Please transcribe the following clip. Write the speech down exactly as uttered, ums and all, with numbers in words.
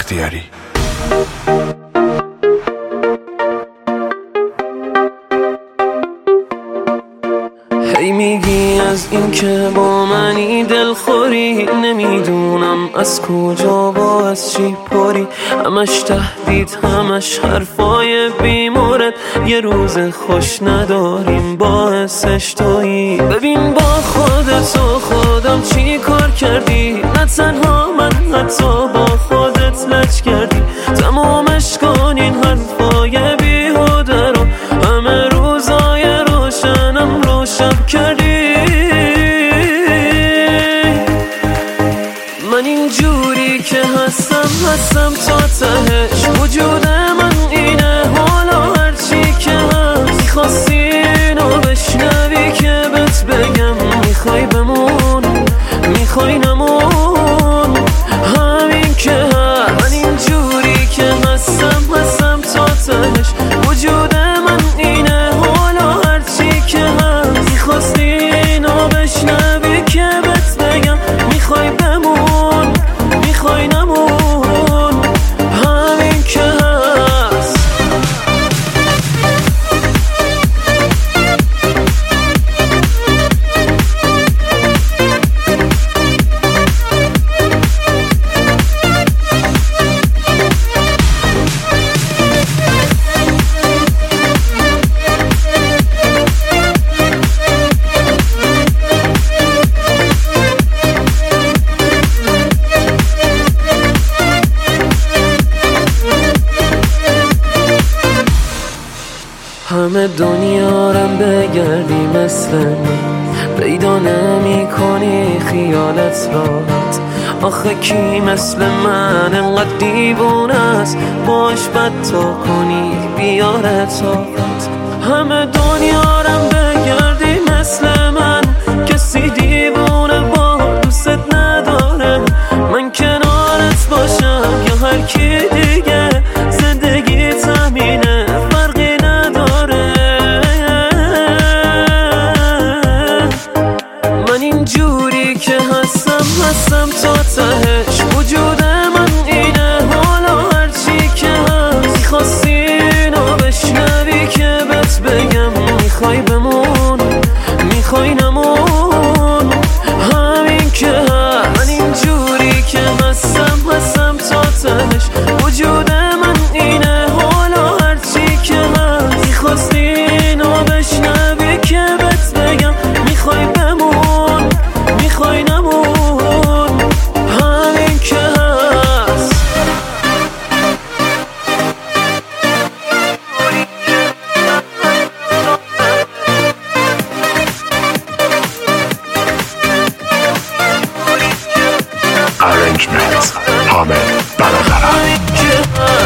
بختیاری. هی میگی از این که با منی دلخوری، نمیدونم از کجا با از چی پری. همش تهدید همش حرفای بیمورد، یه روز خوش نداریم باعثش تویی. ببین با خودت و خودم چی کار کردی، نه تنها من حتی با خودت لج کردی. تمامش کن این حرفای بیهوده رو، همه روزای روشنم رو شب کردی. من اینجوری که هستم هستم تا تهش، وجود من اینه حالا هرچی که هست. میخواستی اینو بشنوی که بهت بگم، میخوای بمون میخوای نمون، همین که هست. من اینجوری که هستم هستم تا تهش، وجود من اینه حالا هرچی که هست. میخواستی اینو بشنوی که بهت بگم، میخوای بمون میخوای نمون، همین که هست. همه دنیا رم بگردی مثل من، پیدا نمی کنی خیالت راحت. آخه کی مثل من انقدر دیوونه است، باش بد تا کنی بیاره طاقت. همه دنیا رم بگردی مثل من، کسی دیوونه با دوست نداره. من کنارت باشم یا هر کی دیگه، زندگی تمینه فرقی نداره. من اینجوری که هستم هستم تا تهش، وجود من اینه حالا هرچی که هست. میخواستی اینو بشنوی که بهت بگم، میخوای بمون میخوای نمون، همین که هست. من اینجوری که هستم هستم تا تهش، وجود من اینه حالا هرچی که هست. میخواستی اینو بشنوی که بهت بگم، میخوای بمون میخوای نمون، همین که هست. Arrangement حامد برادران.